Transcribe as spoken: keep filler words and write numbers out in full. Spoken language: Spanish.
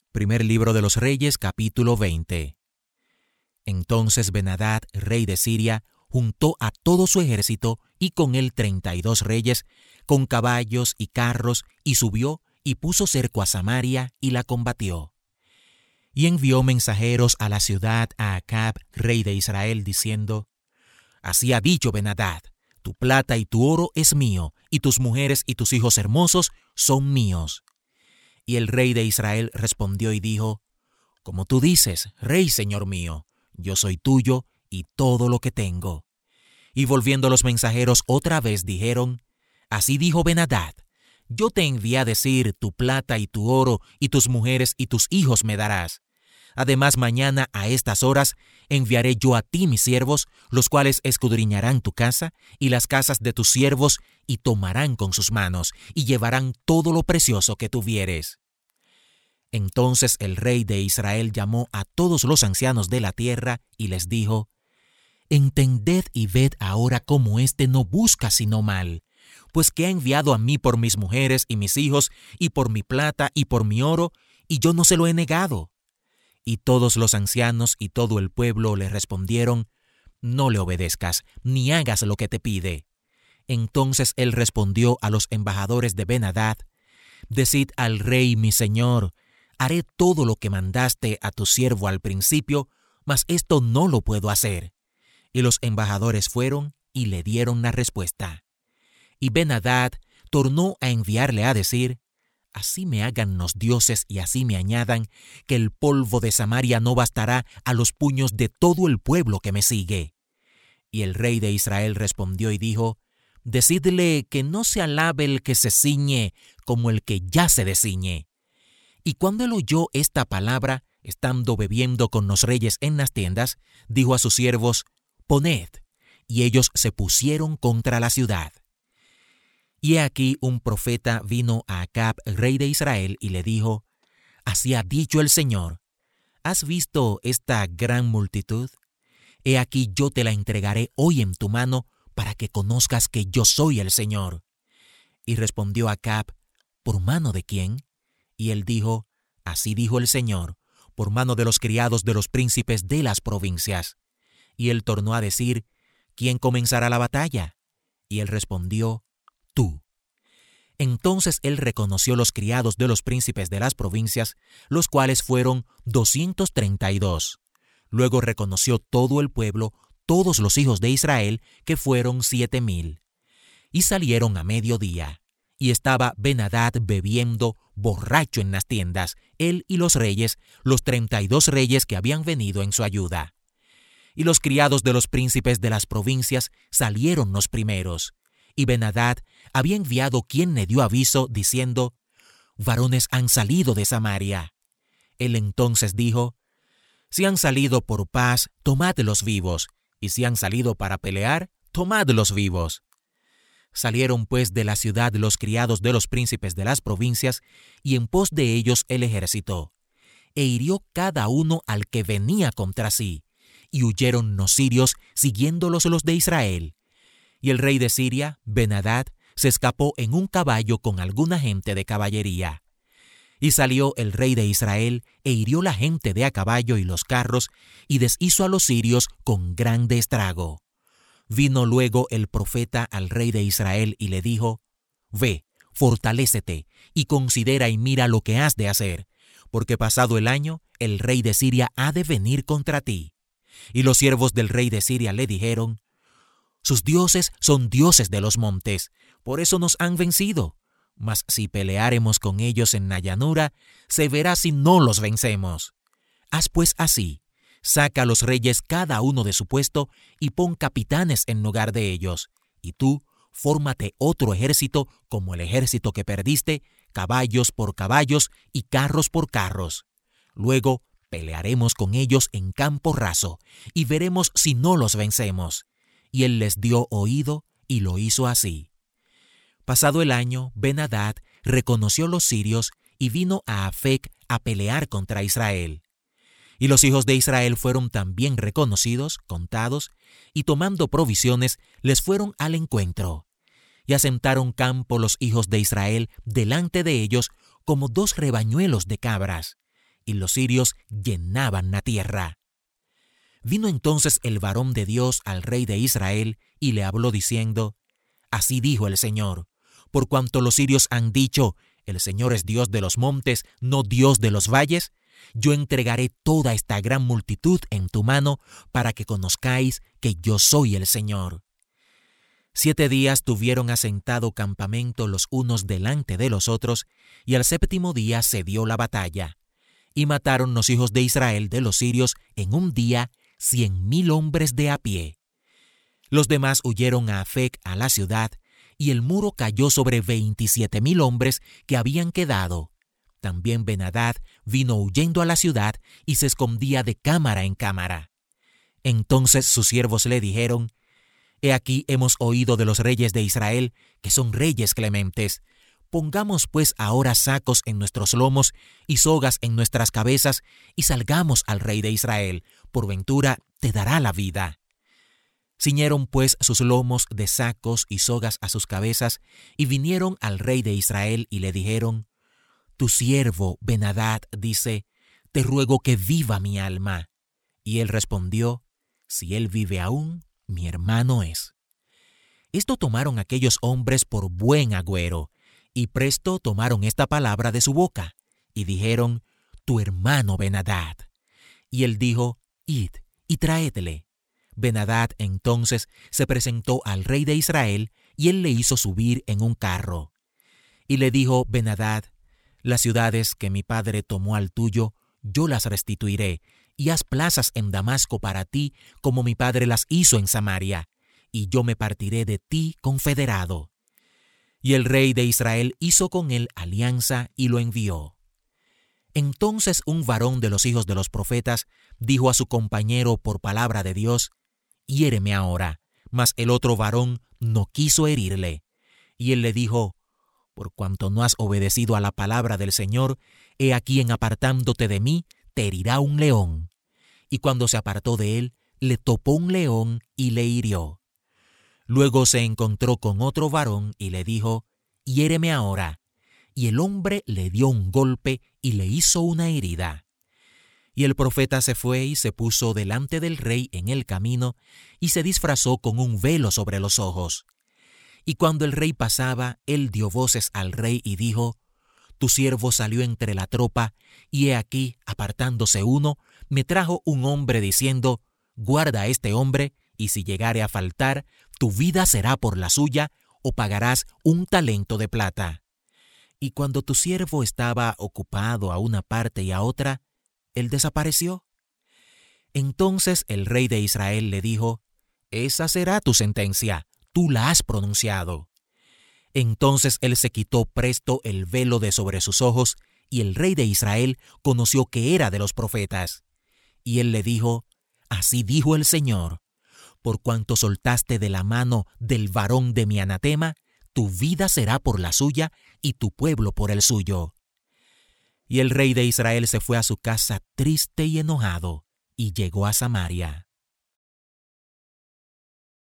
Primer libro de los Reyes, capítulo veinte. Entonces Ben-Hadad, rey de Siria, juntó a todo su ejército y con él treinta y dos reyes, con caballos y carros, y subió y puso cerco a Samaria y la combatió. Y envió mensajeros a la ciudad a Acab, rey de Israel, diciendo: Así ha dicho Ben-Hadad, tu plata y tu oro es mío, y tus mujeres y tus hijos hermosos son míos. Y el rey de Israel respondió y dijo: Como tú dices, rey señor mío, yo soy tuyo y todo lo que tengo. Y volviendo los mensajeros otra vez dijeron: Así dijo Ben-Hadad, yo te envié a decir, tu plata y tu oro y tus mujeres y tus hijos me darás. Además, mañana a estas horas enviaré yo a ti mis siervos, los cuales escudriñarán tu casa y las casas de tus siervos, y tomarán con sus manos, y llevarán todo lo precioso que tuvieres. Entonces el rey de Israel llamó a todos los ancianos de la tierra y les dijo: Entended y ved ahora cómo éste no busca sino mal, pues que ha enviado a mí por mis mujeres y mis hijos, y por mi plata y por mi oro, y yo no se lo he negado. Y todos los ancianos y todo el pueblo le respondieron: No le obedezcas, ni hagas lo que te pide. Entonces él respondió a los embajadores de Ben-Hadad: Decid al rey mi señor, haré todo lo que mandaste a tu siervo al principio, mas esto no lo puedo hacer. Y los embajadores fueron y le dieron la respuesta. Y Ben-Hadad tornó a enviarle a decir: Así me hagan los dioses y así me añadan, que el polvo de Samaria no bastará a los puños de todo el pueblo que me sigue. Y el rey de Israel respondió y dijo: Decidle que no se alabe el que se ciñe como el que ya se desciñe. Y cuando él oyó esta palabra, estando bebiendo con los reyes en las tiendas, dijo a sus siervos: Poned. Y ellos se pusieron contra la ciudad. Y he aquí un profeta vino a Acab, rey de Israel, y le dijo: Así ha dicho el Señor, ¿has visto esta gran multitud? He aquí yo te la entregaré hoy en tu mano, para que conozcas que yo soy el Señor. Y respondió Acab: ¿Por mano de quién? Y él dijo: Así dijo el Señor, por mano de los criados de los príncipes de las provincias. Y él tornó a decir: ¿Quién comenzará la batalla? Y él respondió: Tú. Entonces él reconoció los criados de los príncipes de las provincias, los cuales fueron doscientos treinta y dos. Luego reconoció todo el pueblo, todos los hijos de Israel, que fueron siete mil. Y salieron a mediodía. Y estaba Ben-Hadad bebiendo, borracho en las tiendas, él y los reyes, los treinta y dos reyes que habían venido en su ayuda. Y los criados de los príncipes de las provincias salieron los primeros. Y Ben-Hadad había enviado quien le dio aviso, diciendo: Varones han salido de Samaria. Él entonces dijo: Si han salido por paz, tomadlos vivos, y si han salido para pelear, tomadlos vivos. Salieron pues de la ciudad los criados de los príncipes de las provincias, y en pos de ellos el ejército. E hirió cada uno al que venía contra sí, y huyeron los sirios, siguiéndolos los de Israel. Y el rey de Siria, Ben-Hadad, se escapó en un caballo con alguna gente de caballería. Y salió el rey de Israel, e hirió la gente de a caballo y los carros, y deshizo a los sirios con grande estrago. Vino luego el profeta al rey de Israel y le dijo: Ve, fortalécete, y considera y mira lo que has de hacer, porque pasado el año, el rey de Siria ha de venir contra ti. Y los siervos del rey de Siria le dijeron: Sus dioses son dioses de los montes, por eso nos han vencido. Mas si peleáremos con ellos en la llanura, se verá si no los vencemos. Haz pues así: saca a los reyes cada uno de su puesto, y pon capitanes en lugar de ellos. Y tú, fórmate otro ejército como el ejército que perdiste, caballos por caballos y carros por carros. Luego pelearemos con ellos en campo raso, y veremos si no los vencemos. Y él les dio oído, y lo hizo así. Pasado el año, Ben-Hadad reconoció los sirios, y vino a Afec a pelear contra Israel. Y los hijos de Israel fueron también reconocidos, contados, y tomando provisiones, les fueron al encuentro. Y asentaron campo los hijos de Israel delante de ellos como dos rebañuelos de cabras. y los sirios llenaban la tierra. Vino entonces el varón de Dios al rey de Israel y le habló diciendo: Así dijo el Señor, por cuanto los sirios han dicho: el Señor es Dios de los montes, no Dios de los valles, yo entregaré toda esta gran multitud en tu mano para que conozcáis que yo soy el Señor. Siete días tuvieron asentado campamento los unos delante de los otros, y al séptimo día se dio la batalla. Y mataron los hijos de Israel de los sirios en un día cien mil hombres de a pie. Los demás huyeron a Afec, a la ciudad, y el muro cayó sobre veintisiete mil hombres que habían quedado. También Ben-Hadad vino huyendo a la ciudad y se escondía de cámara en cámara. Entonces sus siervos le dijeron: He aquí hemos oído de los reyes de Israel, que son reyes clementes. Pongamos pues ahora sacos en nuestros lomos y sogas en nuestras cabezas, y salgamos al rey de Israel, por ventura te dará la vida. Ciñeron pues sus lomos de sacos y sogas a sus cabezas, y vinieron al rey de Israel y le dijeron: Tu siervo Ben-Hadad dice: Te ruego que viva mi alma. Y él respondió: Si él vive aún, mi hermano es. Esto tomaron aquellos hombres por buen agüero, y presto tomaron esta palabra de su boca, y dijeron: Tu hermano Ben-Hadad. Y él dijo: Id y traédle. Ben-Hadad entonces se presentó al rey de Israel, y él le hizo subir en un carro. Y le dijo Ben-Hadad: Las ciudades que mi padre tomó al tuyo, yo las restituiré, y haz plazas en Damasco para ti, como mi padre las hizo en Samaria, y yo me partiré de ti confederado. Y el rey de Israel hizo con él alianza y lo envió. Entonces un varón de los hijos de los profetas dijo a su compañero por palabra de Dios: Hiéreme ahora. Mas el otro varón no quiso herirle. Y él le dijo: Por cuanto no has obedecido a la palabra del Señor, he aquí en apartándote de mí, te herirá un león. Y cuando se apartó de él, le topó un león y le hirió. Luego se encontró con otro varón y le dijo: Hiéreme ahora. Y el hombre le dio un golpe y le hizo una herida. Y el profeta se fue y se puso delante del rey en el camino, y se disfrazó con un velo sobre los ojos. Y cuando el rey pasaba, él dio voces al rey y dijo: Tu siervo salió entre la tropa, y he aquí, apartándose uno, me trajo un hombre diciendo: Guarda a este hombre, y si llegare a faltar, tu vida será por la suya, o pagarás un talento de plata. Y cuando tu siervo estaba ocupado a una parte y a otra, él desapareció. Entonces el rey de Israel le dijo: Esa será tu sentencia, tú la has pronunciado. Entonces él se quitó presto el velo de sobre sus ojos, y el rey de Israel conoció que era de los profetas. Y él le dijo: Así dijo el Señor: Por cuanto soltaste de la mano del varón de mi anatema, tu vida será por la suya, y tu pueblo por el suyo. Y el rey de Israel se fue a su casa triste y enojado, y llegó a Samaria.